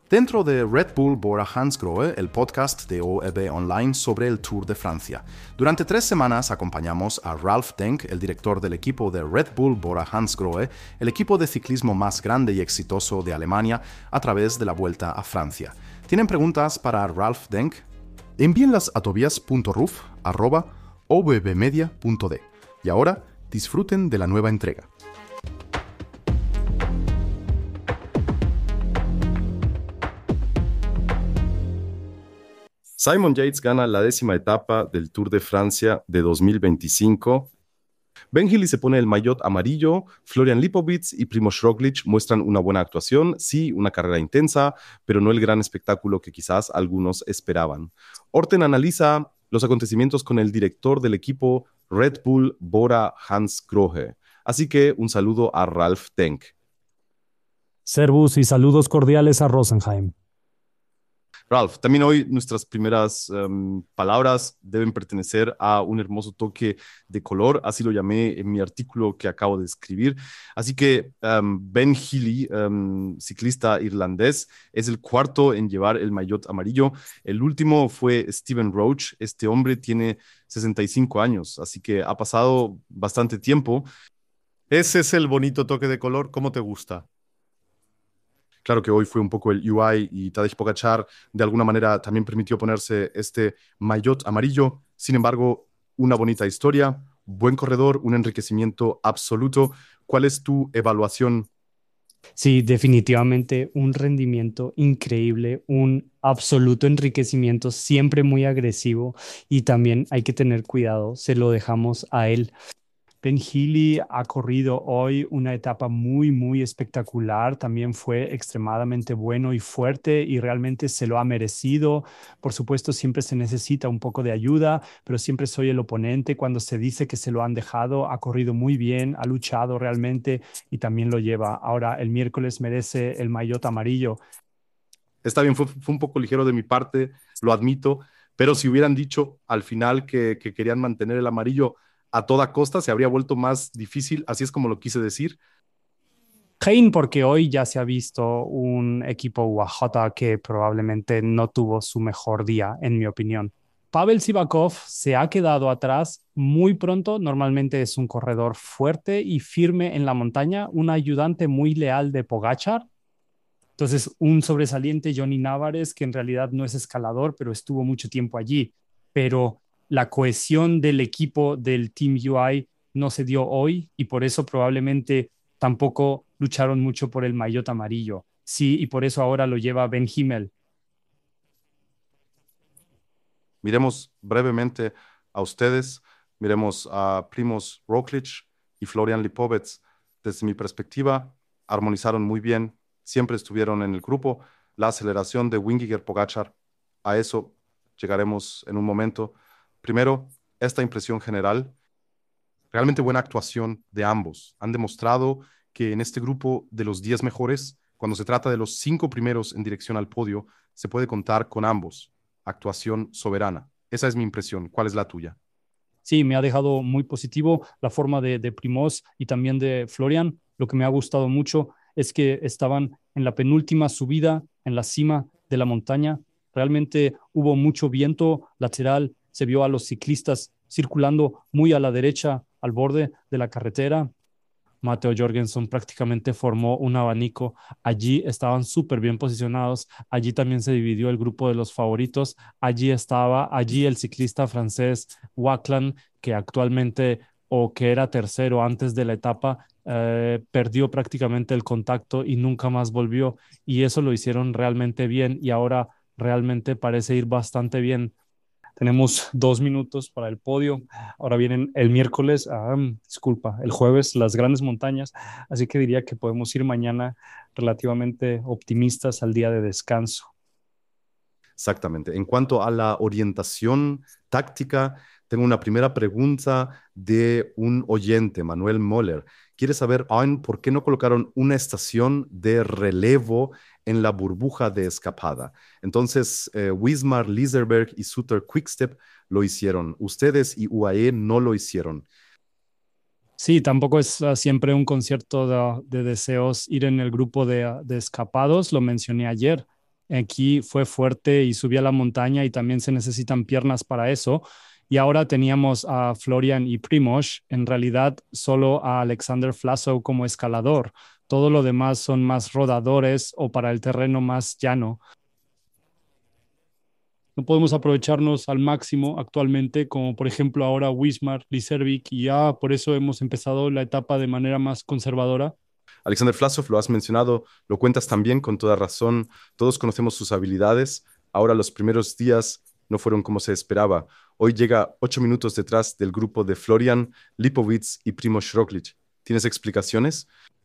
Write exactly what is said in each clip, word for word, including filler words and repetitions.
Dentro de Red Bull Bora Hansgrohe, el podcast de O E B Online sobre el Tour de Francia. Durante tres semanas acompañamos a Ralf Denk, el director del equipo de Red Bull Bora Hansgrohe, el equipo de ciclismo más grande y exitoso de Alemania, a través de la Vuelta a Francia. ¿Tienen preguntas para Ralf Denk? Envíenlas a tobias punto ruf arroba o b b media punto d. Y ahora, disfruten de la nueva entrega. Simon Yates gana la décima etapa del Tour de Francia de dos mil veinticinco. Ben Healy se pone el maillot amarillo, Florian Lipowitz y Primož Roglič muestran una buena actuación, sí, una carrera intensa, pero no el gran espectáculo que quizás algunos esperaban. Orten analiza los acontecimientos con el director del equipo Red Bull Bora Hansgrohe. Así que un saludo a Ralf Denk. Servus y saludos cordiales a Rosenheim. Ralf, también hoy nuestras primeras um, palabras deben pertenecer a un hermoso toque de color, así lo llamé en mi artículo que acabo de escribir. Así que um, Ben Healy, um, ciclista irlandés, es el cuarto en llevar el maillot amarillo. El último fue Steven Roach. Este hombre tiene sesenta y cinco años, así que ha pasado bastante tiempo. Ese es el bonito toque de color. ¿Cómo te gusta? Claro que hoy fue un poco el U I y Tadej Pogačar de alguna manera también permitió ponerse este maillot amarillo. Sin embargo, una bonita historia, buen corredor, un enriquecimiento absoluto. ¿Cuál es tu evaluación? Sí, definitivamente un rendimiento increíble, un absoluto enriquecimiento, siempre muy agresivo y también hay que tener cuidado, se lo dejamos a él. Ben Healy ha corrido hoy una etapa muy, muy espectacular. También fue extremadamente bueno y fuerte y realmente se lo ha merecido. Por supuesto, siempre se necesita un poco de ayuda, pero siempre soy el oponente. Cuando se dice que se lo han dejado, ha corrido muy bien, ha luchado realmente y también lo lleva. Ahora, el miércoles merece el maillot amarillo. Está bien, fue, fue un poco ligero de mi parte, lo admito, pero si hubieran dicho al final que, que querían mantener el amarillo a toda costa, se habría vuelto más difícil, así es como lo quise decir. Hein, porque hoy ya se ha visto un equipo U A J que probablemente no tuvo su mejor día, en mi opinión. Pavel Sivakov se ha quedado atrás muy pronto, normalmente es un corredor fuerte y firme en la montaña, un ayudante muy leal de Pogačar. Entonces, un sobresaliente, Johnny Návares, que en realidad no es escalador, pero estuvo mucho tiempo allí. Pero la cohesión del equipo del Team U I no se dio hoy y por eso probablemente tampoco lucharon mucho por el maillot amarillo. Sí, y por eso ahora lo lleva Ben Himmel. Miremos brevemente a ustedes, miremos a Primož Roglič y Florian Lipowitz. Desde mi perspectiva, armonizaron muy bien, siempre estuvieron en el grupo. La aceleración de Vingegaard Pogačar, a eso llegaremos en un momento. Primero, esta impresión general, realmente buena actuación de ambos. Han demostrado que en este grupo de los diez mejores, cuando se trata de los cinco primeros en dirección al podio, se puede contar con ambos. Actuación soberana. Esa es mi impresión. ¿Cuál es la tuya? Sí, me ha dejado muy positivo la forma de, de Primož y también de Florian. Lo que me ha gustado mucho es que estaban en la penúltima subida, en la cima de la montaña. Realmente hubo mucho viento lateral. Se vio a los ciclistas circulando muy a la derecha, al borde de la carretera. Matteo Jorgensen prácticamente formó un abanico. Allí estaban súper bien posicionados. Allí también se dividió el grupo de los favoritos. Allí estaba, allí el ciclista francés Wackland, que actualmente o que era tercero antes de la etapa, eh, perdió prácticamente el contacto y nunca más volvió. Y eso lo hicieron realmente bien y ahora realmente parece ir bastante bien. Tenemos dos minutos para el podio. Ahora vienen el miércoles, ah, disculpa, el jueves, las grandes montañas. Así que diría que podemos ir mañana relativamente optimistas al día de descanso. Exactamente. En cuanto a la orientación táctica, tengo una primera pregunta de un oyente, Manuel Moller. Quiere saber, Owen, ¿por qué no colocaron una estación de relevo en la burbuja de escapada? Entonces, eh, Wismar, Liserberg y Suter Quickstep lo hicieron. Ustedes y U A E no lo hicieron. Sí, tampoco es uh, siempre un concierto de, de deseos ir en el grupo de, de escapados, lo mencioné ayer. aquí fue fuerte y subía la montaña y también se necesitan piernas para eso. Y ahora teníamos a Florian y Primož, en realidad solo a Alexander Vlasov como escalador. Todo lo demás son más rodadores o para el terreno más llano. No podemos aprovecharnos al máximo actualmente, como por ejemplo ahora Wismar, Liservik, y ya por eso hemos empezado la etapa de manera más conservadora. Alexander Vlasov, lo has mencionado, lo cuentas también con toda razón. Todos conocemos sus habilidades. Ahora los primeros días no fueron como se esperaba. Hoy llega ocho minutos detrás del grupo de Florian Lipovic y Primož Roglič. ¿Tienes explicaciones?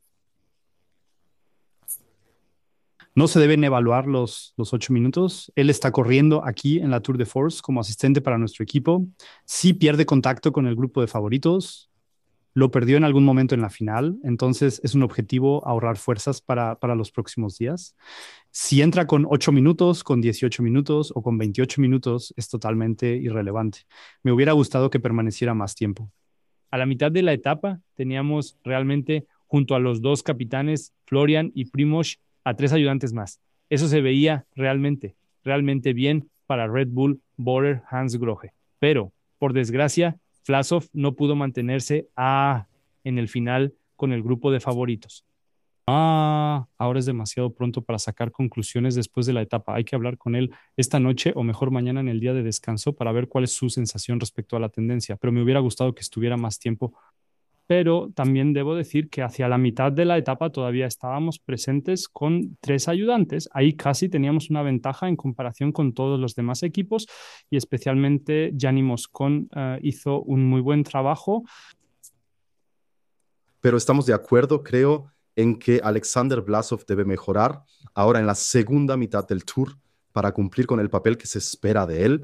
No se deben evaluar los, los ocho minutos. Él está corriendo aquí en la Tour de Force como asistente para nuestro equipo. Sí pierde contacto con el grupo de favoritos. Lo perdió en algún momento en la final. Entonces es un objetivo ahorrar fuerzas para, para los próximos días. Si entra con ocho minutos, con dieciocho minutos o con veintiocho minutos, es totalmente irrelevante. Me hubiera gustado que permaneciera más tiempo. A la mitad de la etapa teníamos realmente junto a los dos capitanes, Florian y Primož, a tres ayudantes más. Eso se veía realmente, realmente bien para Red Bull Bora Hansgrohe. Pero, por desgracia, Vlasov no pudo mantenerse a, en el final con el grupo de favoritos. Ah, ahora es demasiado pronto para sacar conclusiones después de la etapa. Hay que hablar con él esta noche o mejor mañana en el día de descanso para ver cuál es su sensación respecto a la tendencia. Pero me hubiera gustado que estuviera más tiempo. Pero también debo decir que hacia la mitad de la etapa todavía estábamos presentes con tres ayudantes. Ahí casi teníamos una ventaja en comparación con todos los demás equipos y especialmente Gianni Moscon uh, hizo un muy buen trabajo. Pero estamos de acuerdo, creo, en que Alexander Vlasov debe mejorar ahora en la segunda mitad del Tour para cumplir con el papel que se espera de él.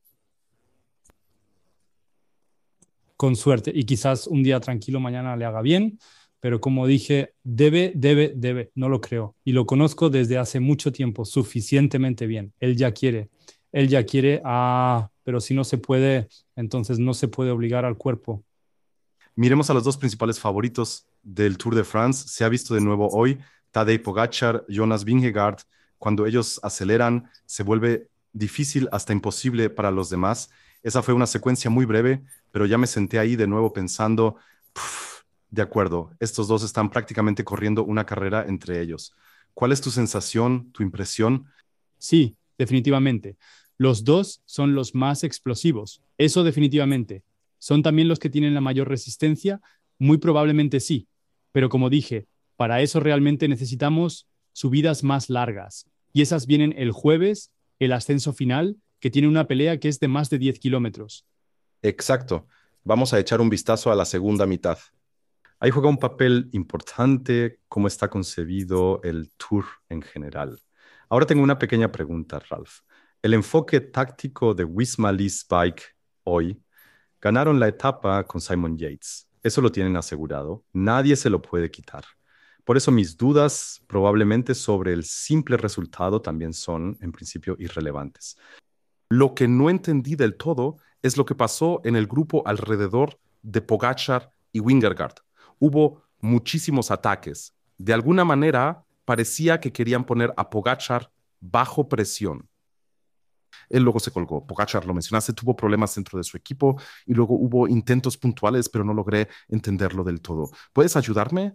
Con suerte y quizás un día tranquilo mañana le haga bien, pero como dije, debe, debe, debe, no lo creo. Y lo conozco desde hace mucho tiempo, suficientemente bien. Él ya quiere, él ya quiere, ah, pero si no se puede, entonces no se puede obligar al cuerpo. Miremos a los dos principales favoritos del Tour de France. Se ha visto de nuevo hoy, Tadej Pogačar, Jonas Vingegaard. Cuando ellos aceleran, se vuelve difícil hasta imposible para los demás. Esa fue una secuencia muy breve, pero ya me senté ahí de nuevo pensando, pff, de acuerdo, estos dos están prácticamente corriendo una carrera entre ellos. ¿Cuál es tu sensación, tu impresión? Sí, definitivamente. Los dos son los más explosivos. Eso definitivamente. ¿Son también los que tienen la mayor resistencia? Muy probablemente sí. Pero como dije, para eso realmente necesitamos subidas más largas. Y esas vienen el jueves, el ascenso final, que tiene una pelea que es de más de diez kilómetros. Exacto. Vamos a echar un vistazo a la segunda mitad. Ahí juega un papel importante cómo está concebido el Tour en general. Ahora tengo una pequeña pregunta, Ralf. El enfoque táctico de Wismar-Lease Bike hoy, ganaron la etapa con Simon Yates. Eso lo tienen asegurado. Nadie se lo puede quitar. Por eso mis dudas probablemente sobre el simple resultado también son, en principio, irrelevantes. Lo que no entendí del todo es lo que pasó en el grupo alrededor de Pogačar y Vingegaard. Hubo muchísimos ataques. De alguna manera, parecía que querían poner a Pogačar bajo presión. Él luego se colgó. Pogačar, lo mencionaste, tuvo problemas dentro de su equipo y luego hubo intentos puntuales, pero no logré entenderlo del todo. ¿Puedes ayudarme?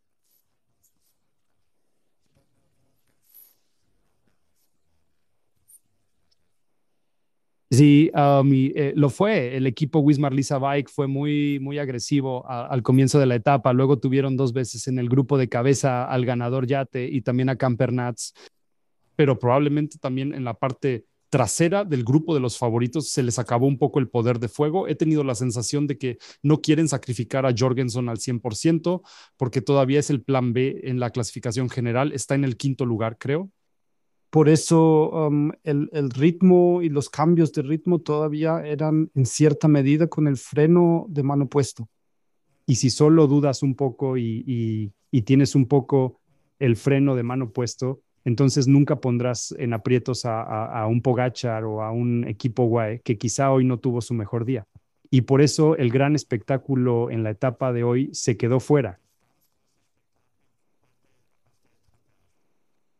Sí, um, y, eh, lo fue. El equipo Wismar-Lease Bike fue muy, muy agresivo a, al comienzo de la etapa. Luego tuvieron dos veces en el grupo de cabeza al ganador Yate y también a Campernats. Pero probablemente también en la parte trasera del grupo de los favoritos se les acabó un poco el poder de fuego. He tenido la sensación de que no quieren sacrificar a Jorgenson al cien por ciento porque todavía es el plan B en la clasificación general. Está en el quinto lugar, creo. Por eso um, el, el ritmo y los cambios de ritmo todavía eran en cierta medida con el freno de mano puesto. Y si solo dudas un poco y, y, y tienes un poco el freno de mano puesto, entonces nunca pondrás en aprietos a, a, a un Pogačar o a un equipo U A E que quizá hoy no tuvo su mejor día. Y por eso el gran espectáculo en la etapa de hoy se quedó fuera.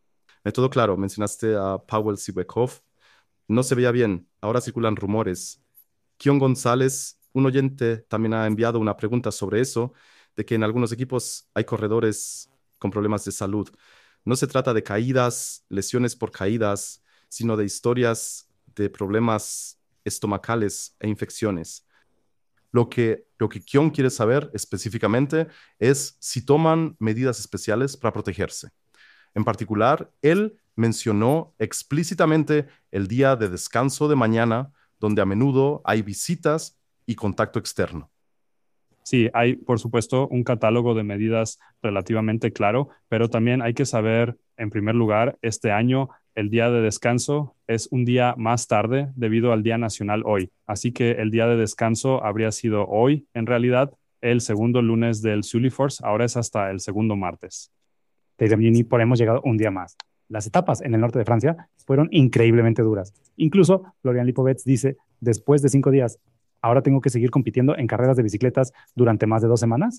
Eh, todo claro, mencionaste a Powell Sibekov. No se veía bien, ahora circulan rumores. Kion González, un oyente, también ha enviado una pregunta sobre eso, de que en algunos equipos hay corredores con problemas de salud. No se trata de caídas, lesiones por caídas, sino de historias de problemas estomacales e infecciones. Lo que, lo que Kion quiere saber específicamente es si toman medidas especiales para protegerse. En particular, él mencionó explícitamente el día de descanso de mañana, donde a menudo hay visitas y contacto externo. Sí, hay, por supuesto, un catálogo de medidas relativamente claro, pero también hay que saber, en primer lugar, este año el día de descanso es un día más tarde debido al Día Nacional hoy. Así que el día de descanso habría sido hoy, en realidad, el segundo lunes del Sullyforce, ahora es hasta el segundo martes. También por hemos llegado un día más. Las etapas en el norte de Francia fueron increíblemente duras. Incluso Florian Lipovets dice, después de cinco días, ahora tengo que seguir compitiendo en carreras de bicicletas durante más de dos semanas.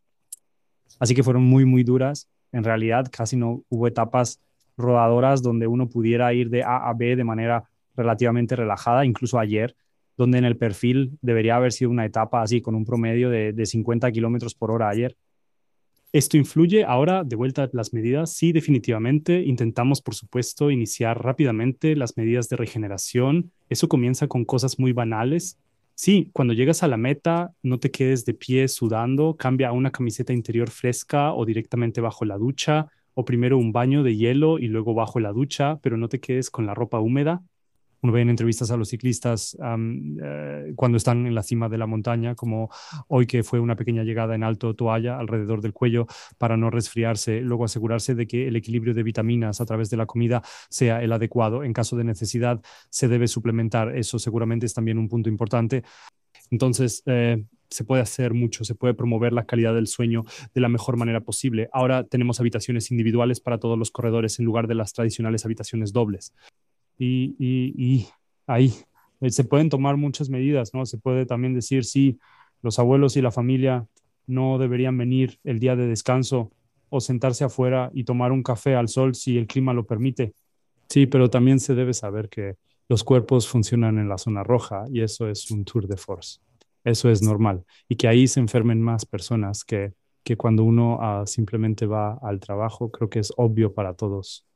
Así que fueron muy, muy duras. En realidad, casi no hubo etapas rodadoras donde uno pudiera ir de A a B de manera relativamente relajada, incluso ayer, donde en el perfil debería haber sido una etapa así con un promedio de, de cincuenta kilómetros por hora ayer. ¿Esto influye ahora de vuelta a las medidas? Sí, definitivamente. Intentamos, por supuesto, iniciar rápidamente las medidas de regeneración. Eso comienza con cosas muy banales. Sí, cuando llegas a la meta, no te quedes de pie sudando, cambia a una camiseta interior fresca o directamente bajo la ducha, o primero un baño de hielo y luego bajo la ducha, pero no te quedes con la ropa húmeda. Uno ve en entrevistas a los ciclistas um, eh, cuando están en la cima de la montaña, como hoy que fue una pequeña llegada en alto, toalla alrededor del cuello para no resfriarse, luego asegurarse de que el equilibrio de vitaminas a través de la comida sea el adecuado. En caso de necesidad se debe suplementar, eso seguramente es también un punto importante. Entonces, eh, se puede hacer mucho, se puede promover la calidad del sueño de la mejor manera posible. Ahora tenemos habitaciones individuales para todos los corredores en lugar de las tradicionales habitaciones dobles. Y, y, y ahí eh, se pueden tomar muchas medidas, ¿no? Se puede también decir, sí, los abuelos y la familia no deberían venir el día de descanso o sentarse afuera y tomar un café al sol si el clima lo permite. Sí, pero también se debe saber que los cuerpos funcionan en la zona roja y eso es un tour de force. Eso es normal. Y que ahí se enfermen más personas que, que cuando uno uh, simplemente va al trabajo, creo que es obvio para todos.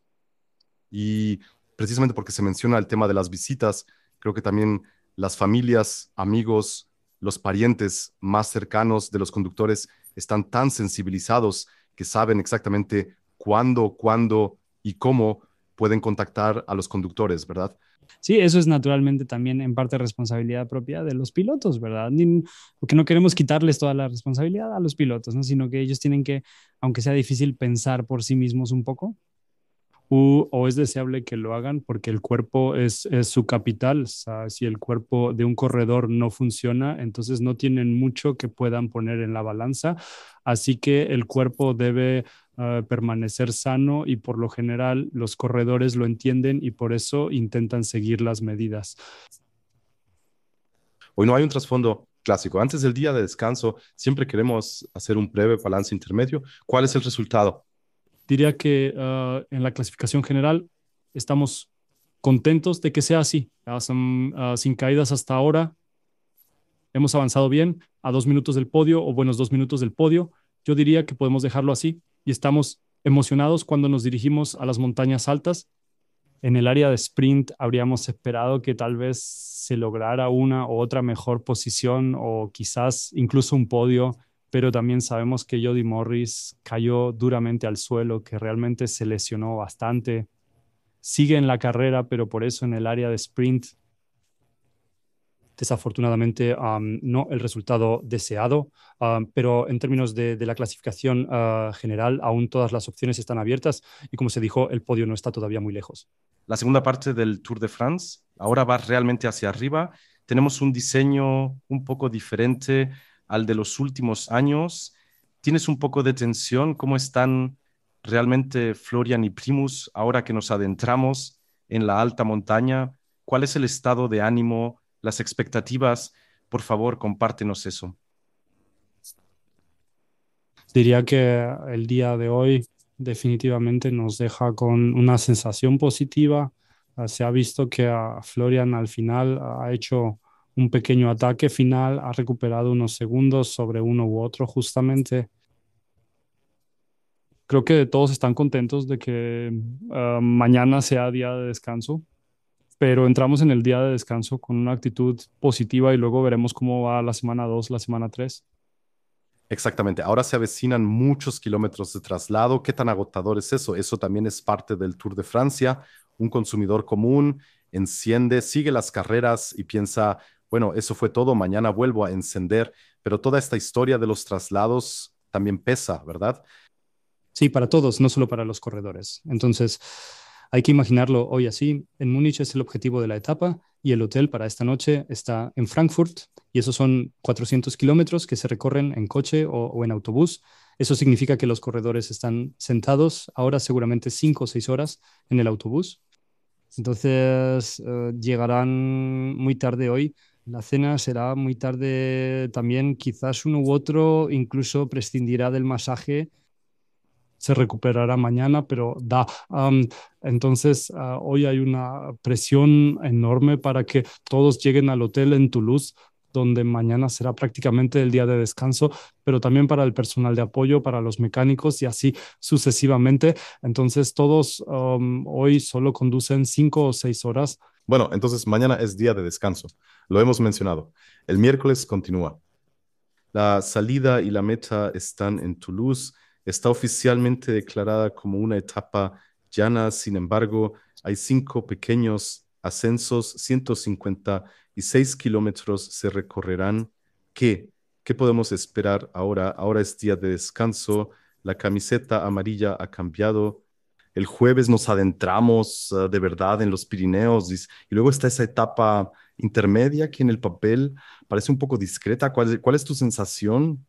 Y precisamente porque se menciona el tema de las visitas, creo que también las familias, amigos, los parientes más cercanos de los conductores están tan sensibilizados que saben exactamente cuándo, cuándo y cómo pueden contactar a los conductores, ¿verdad? Sí, eso es naturalmente también en parte responsabilidad propia de los pilotos, ¿verdad? Ni, porque no queremos quitarles toda la responsabilidad a los pilotos, ¿no? Sino que ellos tienen que, aunque sea difícil, pensar por sí mismos un poco. U, o es deseable que lo hagan porque el cuerpo es, es su capital. O sea, si el cuerpo de un corredor no funciona, entonces no tienen mucho que puedan poner en la balanza. Así que el cuerpo debe uh, permanecer sano y por lo general los corredores lo entienden y por eso intentan seguir las medidas. Hoy no hay un trasfondo clásico. Antes del día de descanso, siempre queremos hacer un breve balance intermedio. ¿Cuál es el resultado? Diría que uh, en la clasificación general estamos contentos de que sea así. Uh, son, uh, sin caídas hasta ahora. Hemos avanzado bien a dos minutos del podio o buenos dos minutos del podio. Yo diría que podemos dejarlo así y estamos emocionados cuando nos dirigimos a las montañas altas. En el área de sprint habríamos esperado que tal vez se lograra una u otra mejor posición o quizás incluso un podio, pero también sabemos que Jody Morris cayó duramente al suelo, que realmente se lesionó bastante. Sigue en la carrera, pero por eso en el área de sprint desafortunadamente um, no el resultado deseado, um, pero en términos de, de la clasificación uh, general, aún todas las opciones están abiertas y como se dijo, el podio no está todavía muy lejos. La segunda parte del Tour de France ahora va realmente hacia arriba. Tenemos un diseño un poco diferente al de los últimos años. ¿Tienes un poco de tensión? ¿Cómo están realmente Florian y Primus ahora que nos adentramos en la alta montaña? ¿Cuál es el estado de ánimo, las expectativas? Por favor, compártenos eso. Diría que el día de hoy definitivamente nos deja con una sensación positiva. Uh, se ha visto que uh, Florian al final uh, ha hecho un pequeño ataque final, ha recuperado unos segundos sobre uno u otro justamente. Creo que todos están contentos de que uh, mañana sea día de descanso, pero entramos en el día de descanso con una actitud positiva y luego veremos cómo va la semana dos, la semana tres. Exactamente. Ahora se avecinan muchos kilómetros de traslado. ¿Qué tan agotador es eso? Eso también es parte del Tour de Francia. Un consumidor común enciende, sigue las carreras y piensa, bueno, eso fue todo, mañana vuelvo a encender. Pero toda esta historia de los traslados también pesa, ¿verdad? Sí, para todos, no solo para los corredores. Entonces, hay que imaginarlo hoy así. En Múnich es el objetivo de la etapa y el hotel para esta noche está en Frankfurt y esos son cuatrocientos kilómetros que se recorren en coche o, o en autobús. Eso significa que los corredores están sentados ahora seguramente cinco o seis horas en el autobús. Entonces, uh, llegarán muy tarde hoy. La cena será muy tarde también. Quizás uno u otro incluso prescindirá del masaje. Se recuperará mañana, pero da. Um, entonces, uh, hoy hay una presión enorme para que todos lleguen al hotel en Toulouse, donde mañana será prácticamente el día de descanso, pero también para el personal de apoyo, para los mecánicos y así sucesivamente. Entonces, todos um, hoy solo conducen cinco o seis horas. Bueno, entonces mañana es día de descanso. Lo hemos mencionado. El miércoles continúa. La salida y la meta están en Toulouse. Está oficialmente declarada como una etapa llana, sin embargo, hay cinco pequeños ascensos, ciento cincuenta y seis kilómetros se recorrerán. ¿Qué? ¿Qué podemos esperar ahora? Ahora es día de descanso, la camiseta amarilla ha cambiado. El jueves nos adentramos uh, de verdad en los Pirineos y, y luego está esa etapa intermedia que en el papel parece un poco discreta. ¿Cuál, cuál es tu sensación?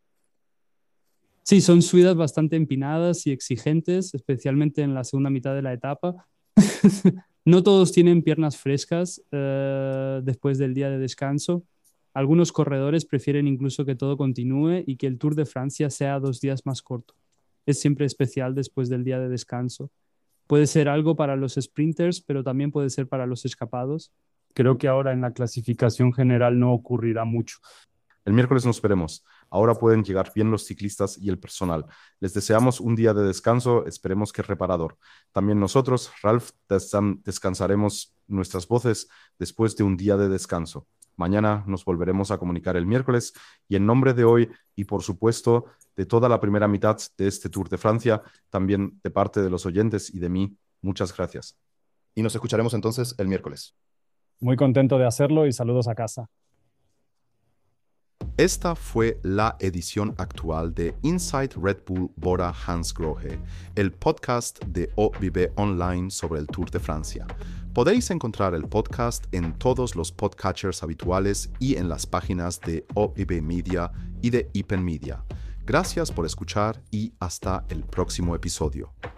Sí, son subidas bastante empinadas y exigentes, especialmente en la segunda mitad de la etapa. No todos tienen piernas frescas uh, después del día de descanso. Algunos corredores prefieren incluso que todo continúe y que el Tour de Francia sea dos días más corto. Es siempre especial después del día de descanso. Puede ser algo para los sprinters, pero también puede ser para los escapados. Creo que ahora en la clasificación general no ocurrirá mucho. El miércoles nos veremos. Ahora pueden llegar bien los ciclistas y el personal. Les deseamos un día de descanso, esperemos que reparador. También nosotros, Ralf, descansaremos nuestras voces después de un día de descanso. Mañana nos volveremos a comunicar el miércoles y en nombre de hoy y por supuesto de toda la primera mitad de este Tour de Francia, también de parte de los oyentes y de mí, muchas gracias. Y nos escucharemos entonces el miércoles. Muy contento de hacerlo y saludos a casa. Esta fue la edición actual de Inside Red Bull Bora Hansgrohe, el podcast de O B B Online sobre el Tour de Francia. Podéis encontrar el podcast en todos los podcatchers habituales y en las páginas de O B B Media y de Ipen Media. Gracias por escuchar y hasta el próximo episodio.